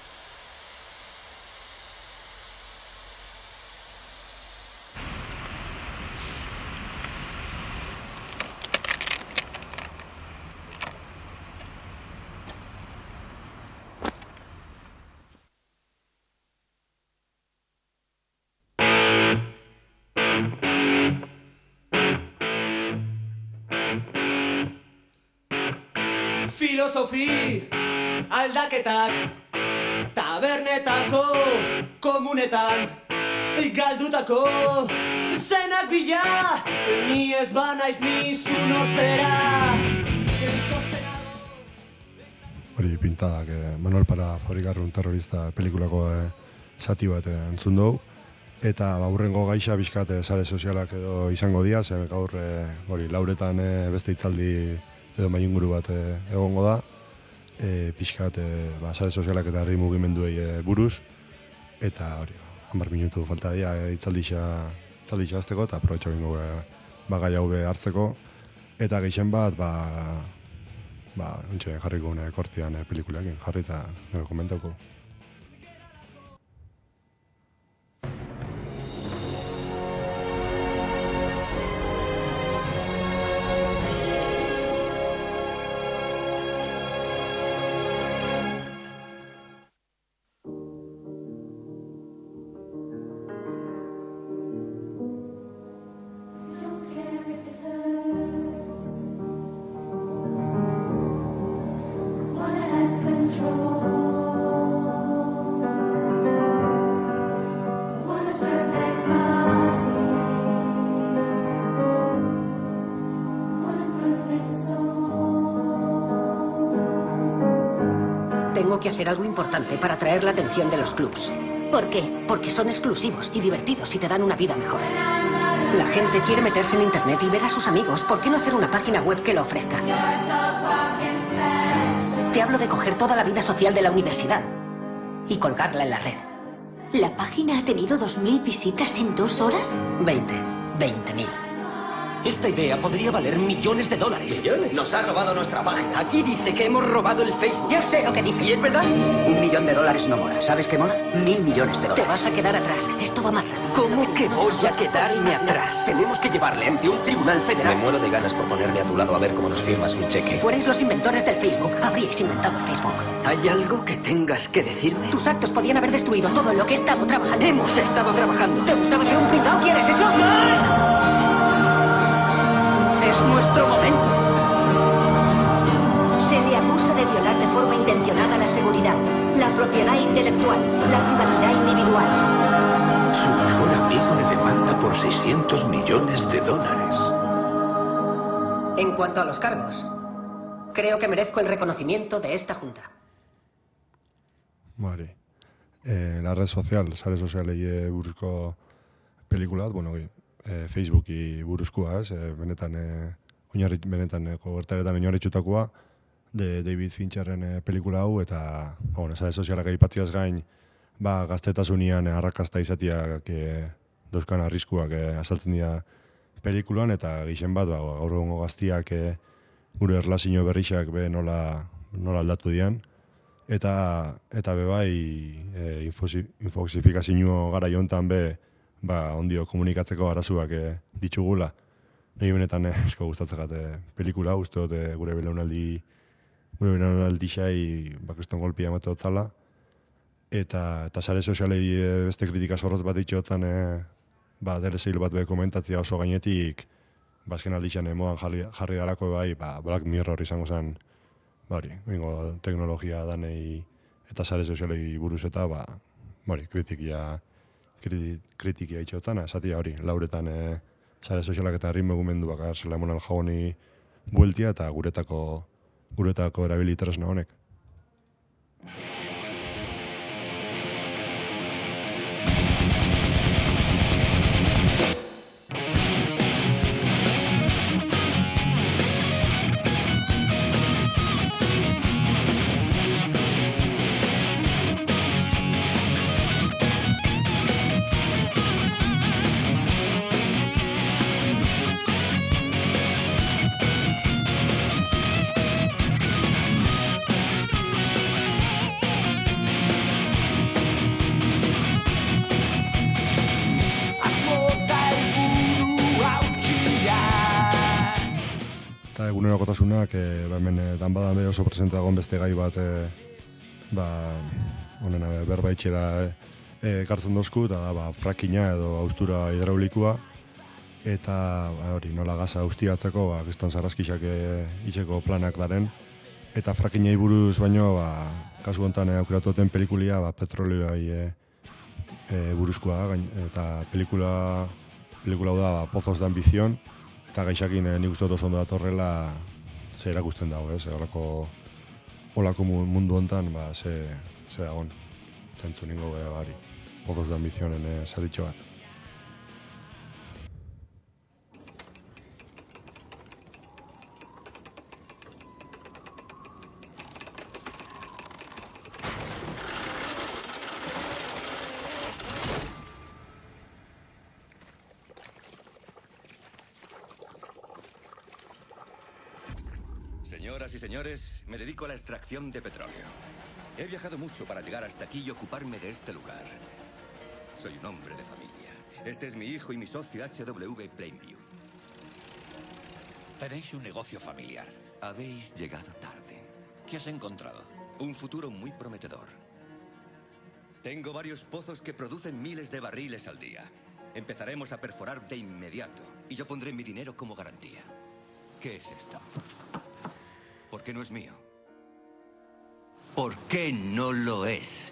Speaker 10: Filosofi aldaketak tabernetako komunetan galdutako zenak bila ni ez banaiz nizun hortzera.
Speaker 5: Hori pintadak, eh, Manual para fabricar un terrorista pelikulako eh, zati bat eh, entzun dugu. Eta aurrengo gaixa bizkat eh, sare sozialak edo izango dira, ze gaur eh, hori lauretan eh, beste hitzaldi edo mainguru bat e, egongo da, e, pixkat e, ba, sare sozialak eta herri mugimenduei e, buruz, eta hori, hamar minutu falta dira e, itzaldixa, itzaldixa azteko, eta aprobetxo gingo e, ba, gai hau be hartzeko, eta geixen bat, ba, ba, ontxe, jarriko une kortian e, pelikulakin, jarri eta nire komentauko.
Speaker 22: Tengo que hacer algo importante para atraer la atención de los clubs. ¿Por qué? Porque son exclusivos y divertidos y te dan una vida mejor. La gente quiere meterse en internet y ver a sus amigos. ¿Por qué no hacer una página web que lo ofrezca? Te hablo de coger toda la vida social de la universidad y colgarla en la red.
Speaker 16: ¿La página ha tenido dos mil visitas en dos horas?
Speaker 22: Veinte. Veinte mil.
Speaker 23: Esta idea podría valer millones de dólares. ¿Millones? Nos ha robado nuestra página. Aquí dice que hemos robado el Facebook.
Speaker 22: Ya sé lo que dice.
Speaker 23: ¿Y es verdad?
Speaker 22: Un millón de dólares no mola. ¿Sabes qué mola? Mil millones de dólares. Te vas a quedar atrás. Esto va más rápido.
Speaker 23: ¿Cómo que voy a quedarme atrás? Tenemos que llevarle ante un tribunal federal.
Speaker 19: Me muero de ganas por ponerme a tu lado a ver cómo nos firmas un cheque.
Speaker 22: Si fuerais los inventores del Facebook, habríais inventado el Facebook.
Speaker 23: ¿Hay algo que tengas que decirme?
Speaker 22: Tus actos podían haber destruido todo lo que he estado trabajando.
Speaker 23: Hemos estado trabajando.
Speaker 22: ¿Te gustaba ser un pringao? ¿Quieres eso?
Speaker 23: Es nuestro momento.
Speaker 16: Se le acusa de violar de forma intencionada la seguridad, la propiedad intelectual, la privacidad individual.
Speaker 24: Su mejor amigo le demanda por seiscientos millones de dólares.
Speaker 22: En cuanto a los cargos, creo que merezco el reconocimiento de esta junta.
Speaker 5: Bari. Eh, la red social, sare sozialei buruzko pelikula bat, bueno, eh, Facebooki buruzkoa, ez, eh, benetan, eh, oinarri, benetan, eh, gertaretan oinarritxutakoa, de David Fincherren eh, pelikula hau, eta, bueno, sare sozialak aipatziaz gain, ba, gaztetasunean arrakasta izatiak eh, dauzkan arriskuak eh, azaltzen dira pelikulan, eta gixen bat, ba, gaur egungo gaztiak eh, gure erlazio berrixak be nola, nola aldatu dian, eta eta be bai e, infoxifikazio gara jontan be ba ondio komunikatzeko arazoak e, ditugula. Nei benetan esko gustatzen gate pelikula, uste dut e, gure belaunaldi gure belaunaldi xai ba kriston golpia emate hotzala, eta eta sare sozialei e, beste kritika zorrotz bat ditxotan e, ba derezeil bat be komentatzea oso gainetik bazken aldixan emoan jarri, jarri dalako bai, ba Black Mirror izango zen. Bari, bingo teknologia danei eta sare sozialei buruz eta, ba, bari, kritikia, kriti, kritikia itxotana, esatia hori, lauretan e, sare sozialak eta herri mugimenduak zela emonan jauni bueltia eta guretako, guretako erabilitresna honek. Egunerokotasunak, e, ba, hemen e, danbadan be oso presente dagoen beste gai bat e, ba, honen e, berbaitxera e, ekartzen dozku, eta da, ba, frakinga edo haustura hidraulikoa, eta ba, hori, nola gaza haustiatzeko, ba, kriston zarraskixak e, itxeko planak daren, eta frakinei buruz baino, ba, kasu honetan e, aukeratu duten pelikulia, ba, petrolioai e, e, buruzkoa, gain, eta pelikula, pelikula da, ba, Pozos de Ambición, eta gaixakin eh, nik uste dut oso ondo datorrela ze erakusten dago, ez, olako, olako mundu hontan, ba, ze, ze dagoen, zentzu ningo beha bari, Pozos de Ambicionen eh, zaritxo bat.
Speaker 1: Señoras y señores, me dedico a la extracción de petróleo. He viajado mucho para llegar hasta aquí y ocuparme de este lugar. Soy un hombre de familia. Este es mi hijo y mi socio H W Plainview.
Speaker 2: Tenéis un negocio familiar.
Speaker 1: Habéis llegado tarde.
Speaker 2: ¿Qué has encontrado?
Speaker 1: Un futuro muy prometedor. Tengo varios pozos que producen miles de barriles al día. Empezaremos a perforar de inmediato y yo pondré mi dinero como garantía. ¿Qué es esto? ¿Por qué no es mío? ¿Por qué no lo es?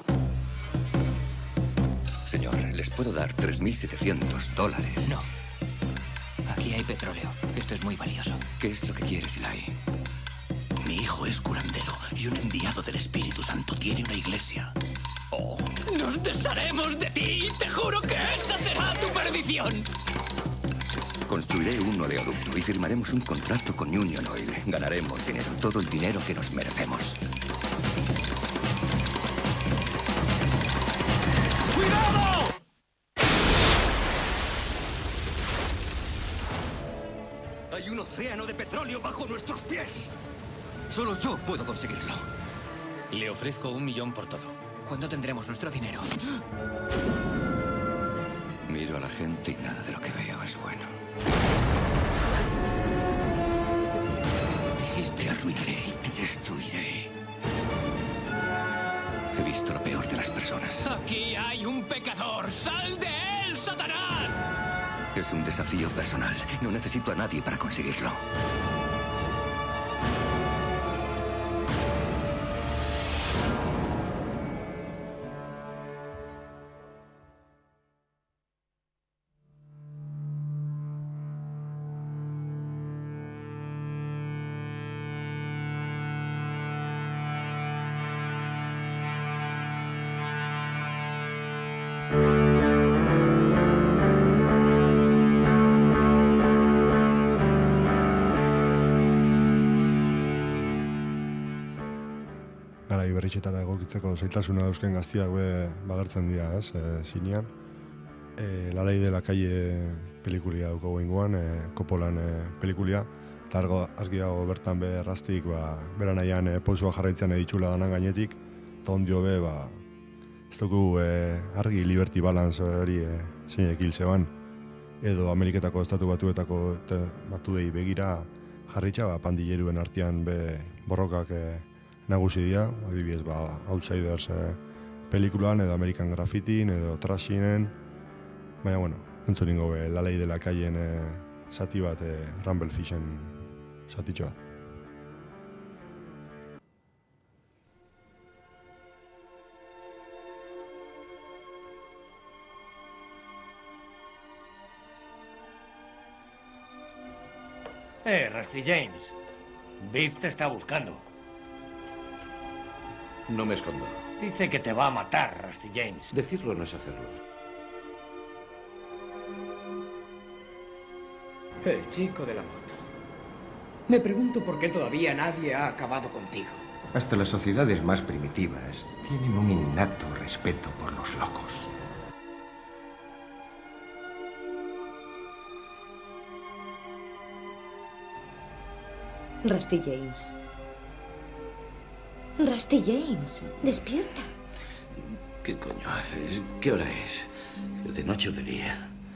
Speaker 1: Señor, les puedo dar tres mil setecientos dólares.
Speaker 2: No. Aquí hay petróleo. Esto es muy valioso.
Speaker 1: ¿Qué es lo que quieres, Eli?
Speaker 2: Mi hijo es curandero y un enviado del Espíritu Santo. Tiene una iglesia.
Speaker 1: Oh.
Speaker 2: ¡Nos desharemos de ti! ¡Te juro que esa será tu perdición!
Speaker 1: Construiré un oleoducto y firmaremos un contrato con Union Oil. Ganaremos dinero, todo el dinero que nos merecemos.
Speaker 2: ¡Cuidado!
Speaker 1: Hay un océano de petróleo bajo nuestros pies. Solo yo puedo conseguirlo.
Speaker 2: Le ofrezco un millón por todo. ¿Cuándo tendremos nuestro dinero?
Speaker 1: Miro a la gente y nada de lo que veo es bueno.
Speaker 2: Te arruinaré y te destruiré.
Speaker 1: He visto lo peor de las personas.
Speaker 2: Aquí hay un pecador. ¡Sal de él, Satanás!
Speaker 1: Es un desafío personal. No necesito a nadie para conseguirlo.
Speaker 5: garai berritxetara egokitzeko zailtasuna dauzken gaztiak be bagertzen dira, ez, e, zinean. E, La Ley de la Calle pelikulia daukagu inguan, e, Coppolan e, pelikulia, eta argo argi dago bertan be Rastik, ba, bera nahian e, pausua jarraitzen editxula danan gainetik, eta ondio be, ba, ez dugu e, argi Liberty Balance hori e, zeinek hil zeban, edo Ameriketako estatu batuetako te, batuei begira jarritxa, ba, pandilleruen artean be borrokak e, nagusi dira, adibidez, ba, Outsiders e, pelikulan, edo American Graffitin, edo Trashinen, baina, bueno, entzun ingo be, La Ley de la Calleen e, zati bat, e, Rumble Fishen zatitxo bat.
Speaker 3: Eh, Rusty James. Biff te está buscando.
Speaker 2: No me escondo.
Speaker 3: Dice que te va a matar, Rusty James.
Speaker 2: Decirlo no es hacerlo.
Speaker 11: El chico de la moto. Me pregunto por qué todavía nadie ha acabado contigo.
Speaker 4: Hasta las sociedades más primitivas tienen un innato respeto por los locos.
Speaker 6: Rusty James. Rusty James, despierta.
Speaker 2: ¿Qué coño haces? ¿Qué hora es? ¿Es de noche o de día?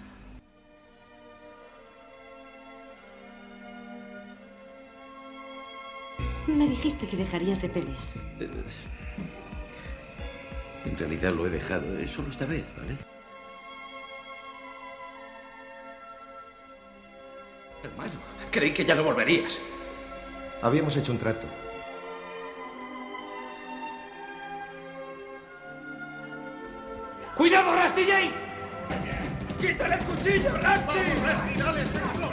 Speaker 6: Me dijiste que dejarías de pelear.
Speaker 2: En realidad lo he dejado, solo esta vez, ¿vale? Hermano, creí que ya no volverías.
Speaker 4: Habíamos hecho un trato.
Speaker 3: ¡Cuidado, Rusty James!
Speaker 11: ¡Quítale el cuchillo, Rusty!
Speaker 3: ¡Vamos, Rusty, dale ese cabrón!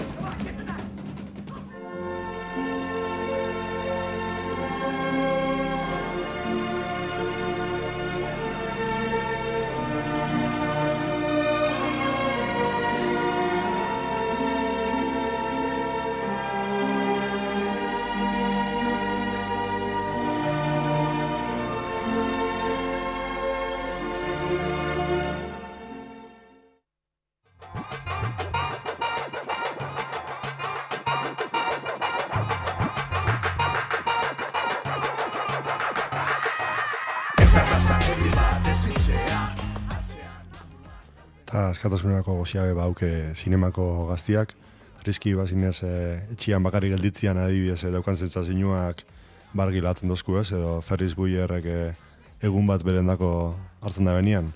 Speaker 5: Eta eskatasunerako goziabe bauke zinemako gaztiak, riski bazinez e, etxian bakarrik gelditzian adibidez e, daukan zentzazioak bargi latzen dozku ez, edo Ferris Buellerrek e, egun bat berendako hartzen da benian.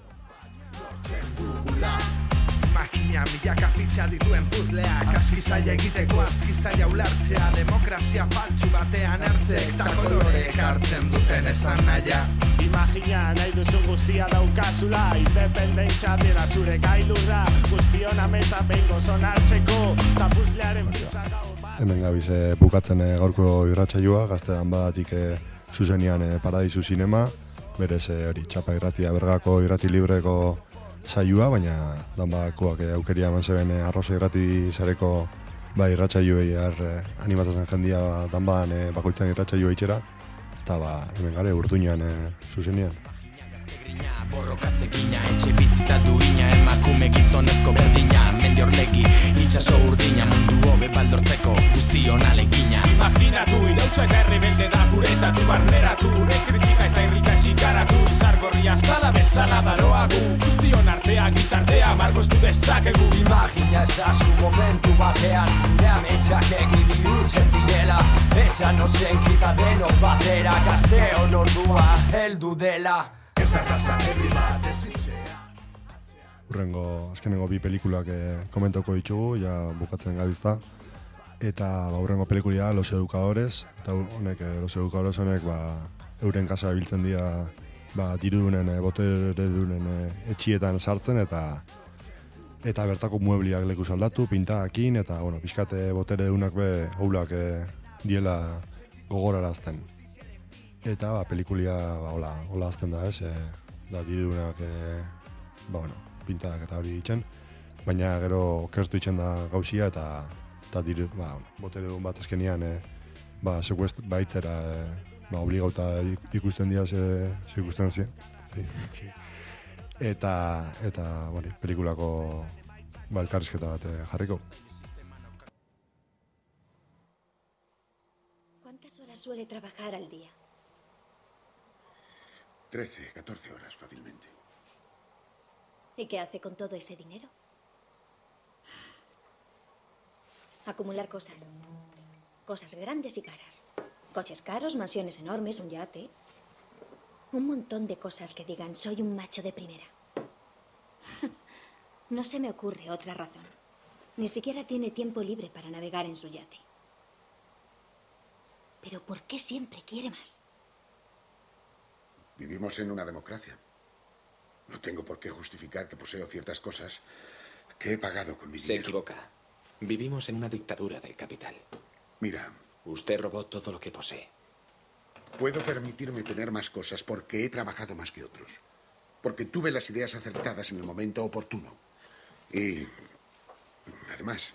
Speaker 24: Makina milaka fitxa dituen puzleak, aski zaila egiteko aski zaila ulertzea, demokrazia faltsu batean ertzek eta kolorek hartzen duten esan naia.
Speaker 13: Imagina nahi duzun guztia daukazula, independentza dela zure gailurra, guztion amesa bengo sonartzeko, eta puzlearen fitxa gaur bat.
Speaker 5: Hemen gabiz e, bukatzen e, gaurko irratsaioa, gaztean badatik e, zuzenian e, Paradisu Zinema, berez e, hori txapa irratia bergako irrati libreko saioa, baina danbakoak e, aukeria eman zeben e, arroza irrati zareko ba, irratsaioei e, animatzen jendia danbaan e, bakoitzan irratsaioa itxera, eta ba, hemen gare urduinan e, zuzenian.
Speaker 25: Borroka zekina, etxe bizitza duina, emakume gizonezko berdina, mendi horlegi, itxaso urdina, mundu hobe baldortzeko guztion alegina.
Speaker 13: Imaginatu, irautza eta errebelde da guretatu, barneratu, gure kritika eta irrikasi garatu, izargorria zala bezala daroagu, guztion artean gizartea margoztu dezakegu.
Speaker 26: Imagina ezazu momentu batean, gure ametxak egin bihurtzen direla, esan ozen kita denok batera, gazteon ordua heldu dela.
Speaker 5: Urrengo, azkenengo bi pelikulak e, komentauko ditugu, ja bukatzen gabizta. Eta ba, urrengo pelikulia Los Educadores, eta honek, e, Los Educadores honek ba, euren kasa biltzen dira ba, dirudunen, e, boteredunen e, etxietan sartzen, eta eta bertako muebliak lekuz aldatu, pintakin, eta bueno, pixkate boteredunak be haulak e, diela gogorarazten. Eta ba, pelikulia ba, hola, hola azten da ez, e, da dirudunak e, ba, bueno, pintak eta hori ditzen, baina gero okertu ditzen da gauzia eta eta diru, ba, boteredun bat eskenean e, ba, sekuest baitzera e, ba, obligauta ikusten dira ze, ze ikusten zi. Eta, eta, bueno, pelikulako ba, elkarrizketa bat jarriko.
Speaker 6: ¿Cuántas horas suele trabajar al día?
Speaker 7: trece, catorce horas fácilmente.
Speaker 6: ¿Y qué hace con todo ese dinero? Acumular cosas. Cosas grandes y caras. Coches caros, mansiones enormes, un yate. Un montón de cosas que digan, soy un macho de primera. No se me ocurre otra razón. Ni siquiera tiene tiempo libre para navegar en su yate. Pero ¿por qué siempre quiere más?
Speaker 7: Vivimos en una democracia. No tengo por qué justificar que poseo ciertas cosas que he pagado con mi dinero.
Speaker 8: Se equivoca. Vivimos en una dictadura del capital.
Speaker 7: Mira.
Speaker 8: Usted robó todo lo que posee.
Speaker 7: Puedo permitirme tener más cosas porque he trabajado más que otros. Porque tuve las ideas acertadas en el momento oportuno. Y, además,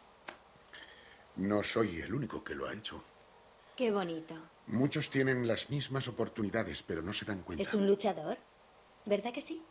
Speaker 7: no soy el único que lo ha hecho.
Speaker 6: Qué bonito.
Speaker 7: Muchos tienen las mismas oportunidades, pero no se dan cuenta.
Speaker 6: ¿Es un luchador? ¿Verdad que sí?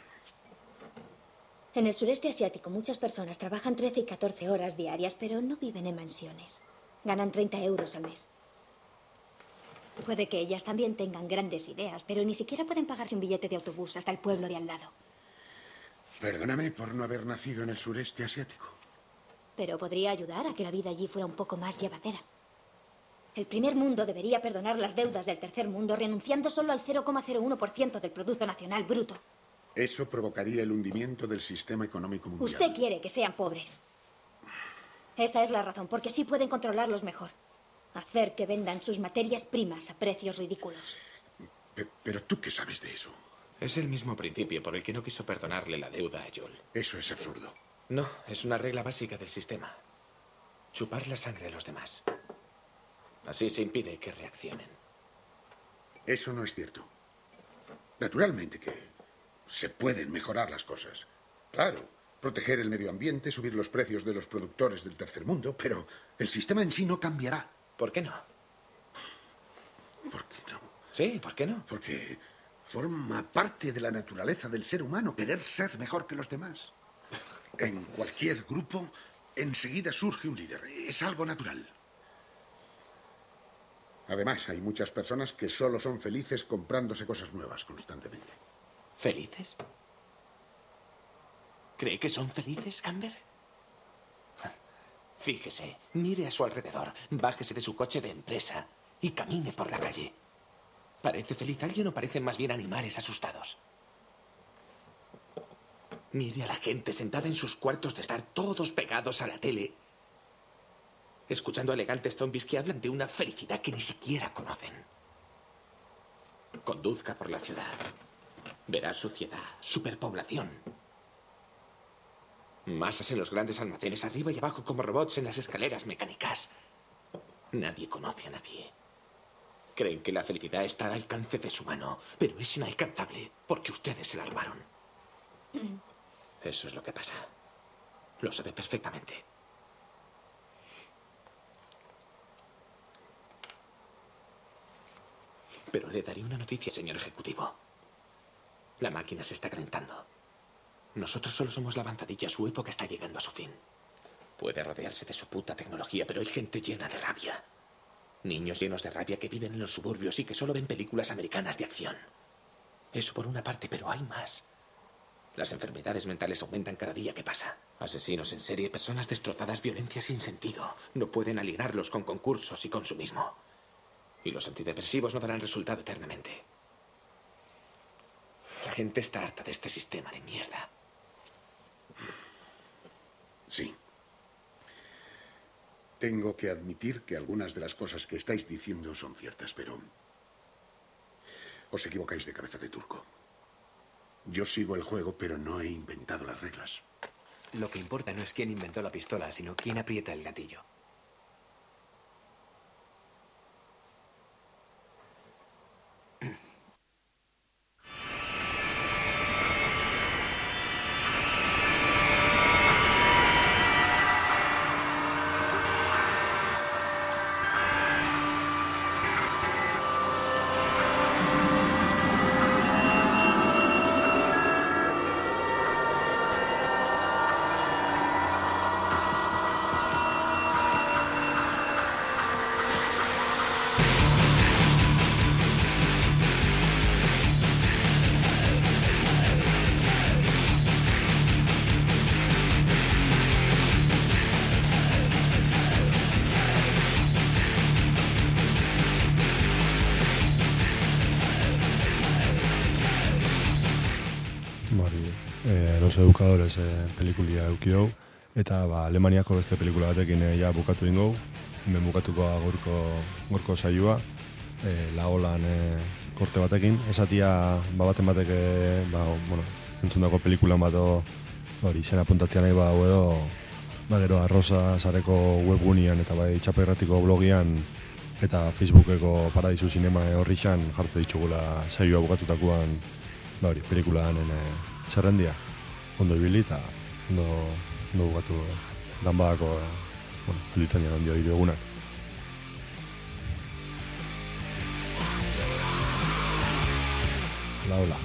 Speaker 6: En el sureste asiático muchas personas trabajan trece y catorce horas diarias, pero no viven en mansiones. Ganan treinta euros al mes. Puede que ellas también tengan grandes ideas, pero ni siquiera pueden pagarse un billete de autobús hasta el pueblo de al lado.
Speaker 7: Perdóname por no haber nacido en el sureste asiático.
Speaker 6: Pero podría ayudar a que la vida allí fuera un poco más llevadera. El primer mundo debería perdonar las deudas del tercer mundo renunciando solo al cero coma cero uno por ciento del Producto Nacional Bruto.
Speaker 7: Eso provocaría el hundimiento del sistema económico mundial.
Speaker 6: Usted quiere que sean pobres. Esa es la razón, porque sí pueden controlarlos mejor. Hacer que vendan sus materias primas a precios ridículos.
Speaker 7: Pero, pero ¿tú qué sabes de eso?
Speaker 8: Es el mismo principio por el que no quiso perdonarle la deuda a Joel.
Speaker 7: Eso es absurdo.
Speaker 8: No, es una regla básica del sistema. Chupar la sangre a los demás. Así se impide que reaccionen.
Speaker 7: Eso no es cierto. Naturalmente que se pueden mejorar las cosas. Claro. Proteger el medio ambiente, subir los precios de los productores del tercer mundo, pero el sistema en sí no cambiará.
Speaker 8: ¿Por qué no?
Speaker 7: ¿Por qué no?
Speaker 8: Sí, ¿por qué no?
Speaker 7: Porque forma parte de la naturaleza del ser humano querer ser mejor que los demás. En cualquier grupo, enseguida surge un líder. Es algo natural. Además, hay muchas personas que solo son felices comprándose cosas nuevas constantemente.
Speaker 8: ¿Felices? ¿Cree que son felices, Camber? Fíjese, mire a su alrededor, bájese de su coche de empresa y camine por la calle. ¿Parece feliz alguien o parecen más bien animales asustados? Mire a la gente sentada en sus cuartos de estar todos pegados a la tele, escuchando a elegantes zombies que hablan de una felicidad que ni siquiera conocen. Conduzca por la ciudad. Verá suciedad, superpoblación. Masas en los grandes almacenes, arriba y abajo como robots en las escaleras mecánicas. Nadie conoce a nadie. Creen que la felicidad está al alcance de su mano, pero es inalcanzable porque ustedes se la armaron. Eso es lo que pasa. Lo sabe perfectamente. Pero le daré una noticia, señor ejecutivo. La máquina se está calentando. Nosotros solo somos la avanzadilla. Su época está llegando a su fin. Puede rodearse de su puta tecnología, pero hay gente llena de rabia. Niños llenos de rabia que viven en los suburbios y que solo ven películas americanas de acción. Eso por una parte, pero hay más. Las enfermedades mentales aumentan cada día que pasa. Asesinos en serie, personas destrozadas, violencia sin sentido. No pueden alienarlos con concursos y consumismo. Y los antidepresivos no darán resultado eternamente. La gente está harta de este sistema de mierda.
Speaker 7: Sí. Tengo que admitir que algunas de las cosas que estáis diciendo son ciertas, pero os equivocáis de cabeza de turco. Yo sigo el juego, pero no he inventado las reglas.
Speaker 9: Lo que importa no es quién inventó la pistola, sino quién aprieta el gatillo.
Speaker 5: Los Educadores e, pelikulia eukio, eta ba, Alemaniako beste pelikula batekin e, ja bukatu ingo, hemen bukatuko gorko, gorko saioa, e, La Olan e, korte batekin, esatia ba, baten batek, e, ba, bueno, entzundako pelikulan bat hori izena apuntatzea nahi ba, edo, ba, gero Arrosa sareko webgunian eta bai Txaperratiko blogian eta Facebookeko Paradisu Zinema horri xan jartze ditugula saioa bukatutakoan ba hori, pelikula hanen e, zerrendia. Ondo ibili eta ondo, ondo bukatu e, danbadako e, bueno, alditzen ondio hiru egunak. La Ola.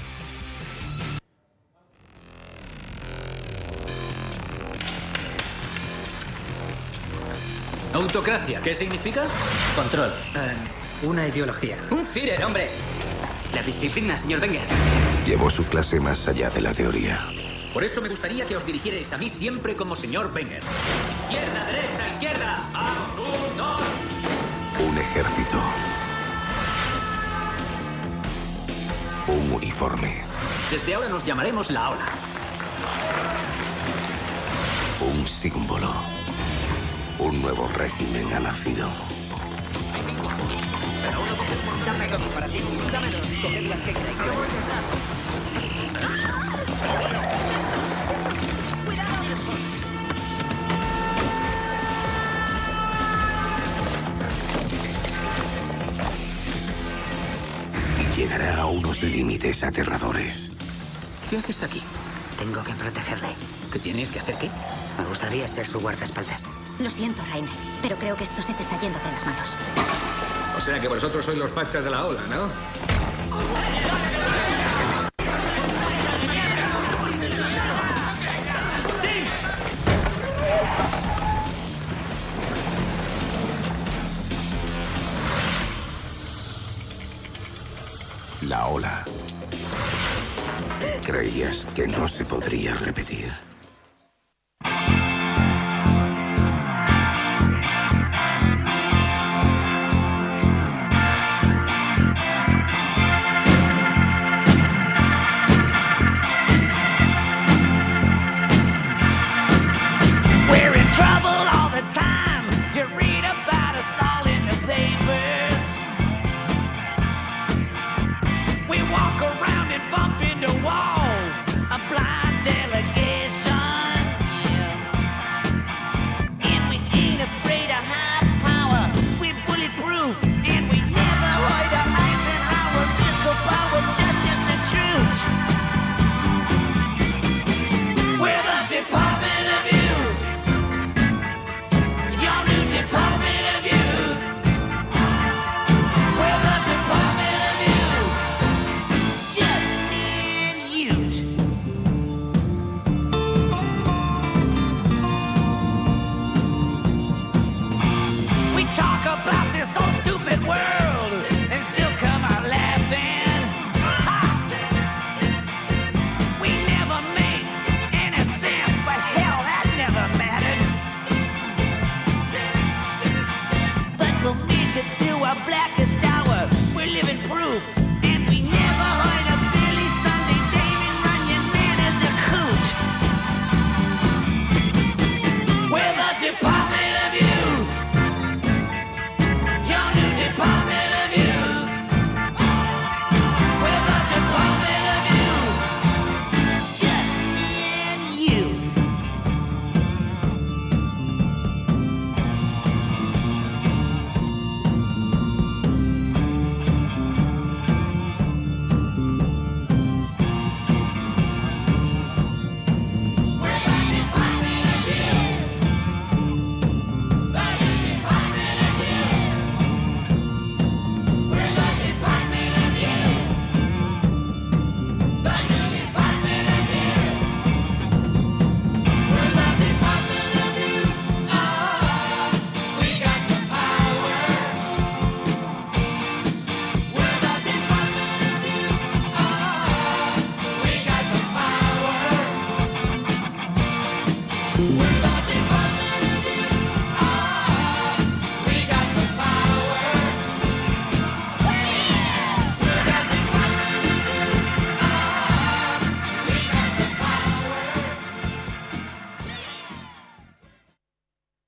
Speaker 12: Autocracia, ¿qué significa?
Speaker 23: Control.
Speaker 12: Uh, una ideología. ¡Un Führer, hombre!
Speaker 23: La disciplina, señor Wenger.
Speaker 2: Llevó su clase más allá de la teoría.
Speaker 12: Por eso me gustaría que os dirigierais a mí siempre como señor Wenger. Izquierda, derecha, izquierda. ¡Vamos, un, dos!
Speaker 2: Un ejército. Un uniforme.
Speaker 12: Desde ahora nos llamaremos La Ola.
Speaker 2: Un símbolo. Un nuevo régimen ha nacido.
Speaker 23: Dame dos para ti. Dame dos. Coged las que queráis.
Speaker 2: Y llegará a unos límites aterradores.
Speaker 23: ¿Qué haces aquí? Tengo que protegerle.
Speaker 12: ¿Qué tienes que hacer qué?
Speaker 23: Me gustaría ser su guardaespaldas.
Speaker 6: Lo siento, Rainer, pero creo que esto se te está yendo de las manos.
Speaker 12: O sea que vosotros sois los fachas de La Ola, ¿no?
Speaker 2: La Ola. Creías que no se podría repetir.